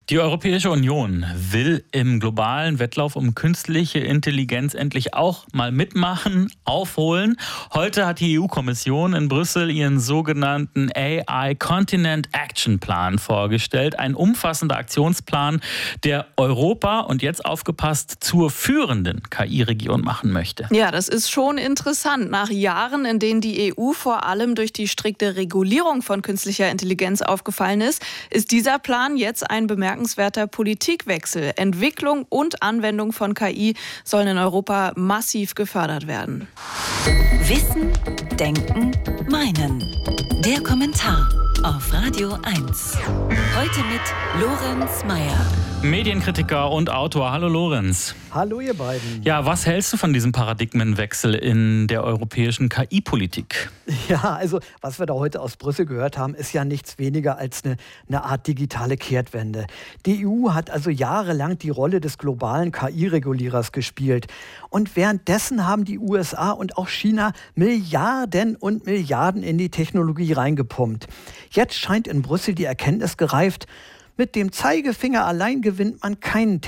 Die Europäische Union will im globalen Wettlauf um künstliche Intelligenz endlich auch mal mitmachen, aufholen. Heute hat die EU-Kommission in Brüssel ihren sogenannten AI Continent Action Plan vorgestellt. Ein umfassender Aktionsplan, der Europa, und jetzt aufgepasst, zur führenden KI-Region machen möchte. Ja, das ist schon interessant. Nach Jahren, in denen die EU vor allem durch die strikte Regulierung von künstlicher Intelligenz aufgefallen ist dieser Plan jetzt ein bemerkenswerter Politikwechsel. Entwicklung und Anwendung von KI sollen in Europa massiv gefördert werden. Wissen, Denken, Meinen. Der Kommentar auf Radio 1. Heute mit Lorenz Meyer. Medienkritiker und Autor. Hallo Lorenz. Hallo ihr beiden. Ja, was hältst du von diesem Paradigmenwechsel in der europäischen KI-Politik? Ja, also was wir da heute aus Brüssel gehört haben, ist ja nichts weniger als eine Art digitale Kehrtwende. Die EU hat also jahrelang die Rolle des globalen KI-Regulierers gespielt. Und währenddessen haben die USA und auch China Milliarden und Milliarden in die Technologie reingepumpt. Jetzt scheint in Brüssel die Erkenntnis gereift: Mit dem Zeigefinger allein gewinnt man keinen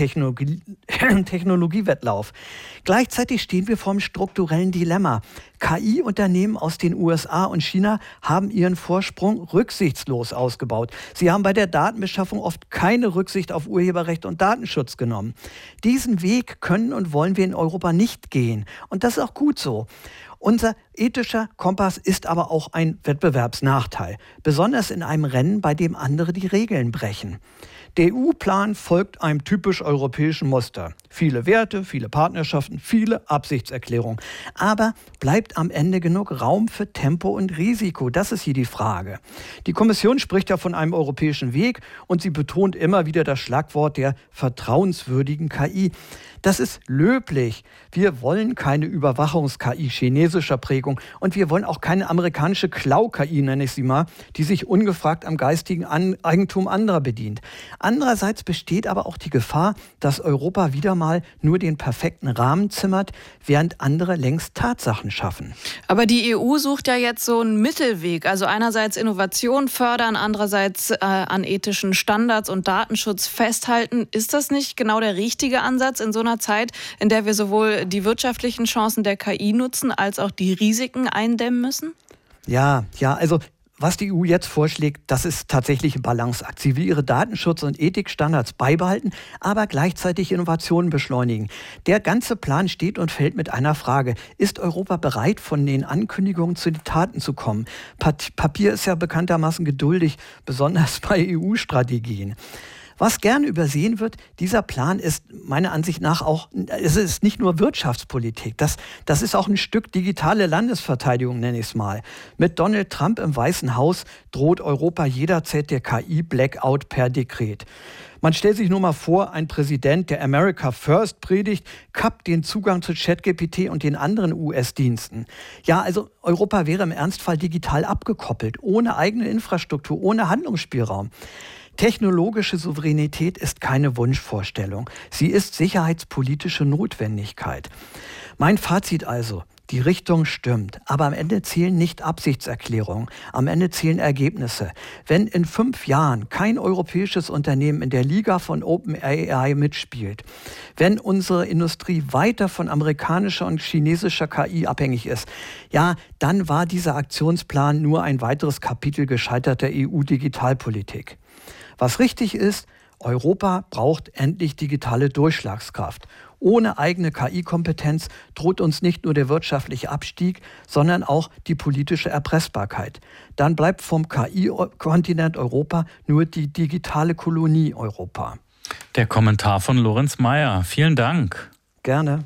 Technologiewettlauf. Gleichzeitig stehen wir vor einem strukturellen Dilemma. KI-Unternehmen aus den USA und China haben ihren Vorsprung rücksichtslos ausgebaut. Sie haben bei der Datenbeschaffung oft keine Rücksicht auf Urheberrecht und Datenschutz genommen. Diesen Weg können und wollen wir in Europa nicht gehen. Und das ist auch gut so. Unser ethischer Kompass ist aber auch ein Wettbewerbsnachteil, besonders in einem Rennen, bei dem andere die Regeln brechen. Der EU-Plan folgt einem typisch europäischen Muster. Viele Werte, viele Partnerschaften, viele Absichtserklärungen. Aber bleibt am Ende genug Raum für Tempo und Risiko? Das ist hier die Frage. Die Kommission spricht ja von einem europäischen Weg und sie betont immer wieder das Schlagwort der vertrauenswürdigen KI. Das ist löblich. Wir wollen keine Überwachungs-KI chinesischer Prägung und wir wollen auch keine amerikanische Klau-KI, nenne ich sie mal, die sich ungefragt am geistigen Eigentum anderer bedient. Andererseits besteht aber auch die Gefahr, dass Europa wieder mal nur den perfekten Rahmen zimmert, während andere längst Tatsachen schaffen. Aber die EU sucht ja jetzt so einen Mittelweg. Also einerseits Innovation fördern, andererseits an ethischen Standards und Datenschutz festhalten. Ist das nicht genau der richtige Ansatz in so einer Zeit, in der wir sowohl die wirtschaftlichen Chancen der KI nutzen, als auch die Risiken eindämmen müssen? Ja, also was die EU jetzt vorschlägt, das ist tatsächlich ein Balanceakt. Sie will ihre Datenschutz- und Ethikstandards beibehalten, aber gleichzeitig Innovationen beschleunigen. Der ganze Plan steht und fällt mit einer Frage: Ist Europa bereit, von den Ankündigungen zu den Taten zu kommen? Papier ist ja bekanntermaßen geduldig, besonders bei EU-Strategien. Was gerne übersehen wird, dieser Plan ist meiner Ansicht nach auch, es ist nicht nur Wirtschaftspolitik, das ist auch ein Stück digitale Landesverteidigung, nenne ich es mal. Mit Donald Trump im Weißen Haus droht Europa jederzeit der KI-Blackout per Dekret. Man stellt sich nur mal vor, ein Präsident, der America First predigt, kappt den Zugang zu ChatGPT und den anderen US-Diensten. Ja, also Europa wäre im Ernstfall digital abgekoppelt, ohne eigene Infrastruktur, ohne Handlungsspielraum. Technologische Souveränität ist keine Wunschvorstellung. Sie ist sicherheitspolitische Notwendigkeit. Mein Fazit also: Die Richtung stimmt, aber am Ende zählen nicht Absichtserklärungen, am Ende zählen Ergebnisse. Wenn in 5 Jahren kein europäisches Unternehmen in der Liga von OpenAI mitspielt, wenn unsere Industrie weiter von amerikanischer und chinesischer KI abhängig ist, ja, dann war dieser Aktionsplan nur ein weiteres Kapitel gescheiterter EU-Digitalpolitik. Was richtig ist: Europa braucht endlich digitale Durchschlagskraft. Ohne eigene KI-Kompetenz droht uns nicht nur der wirtschaftliche Abstieg, sondern auch die politische Erpressbarkeit. Dann bleibt vom KI-Kontinent Europa nur die digitale Kolonie Europa. Der Kommentar von Lorenz Meyer. Vielen Dank. Gerne.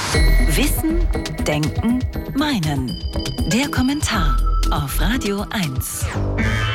Wissen, Denken, Meinen. Der Kommentar auf Radio 1.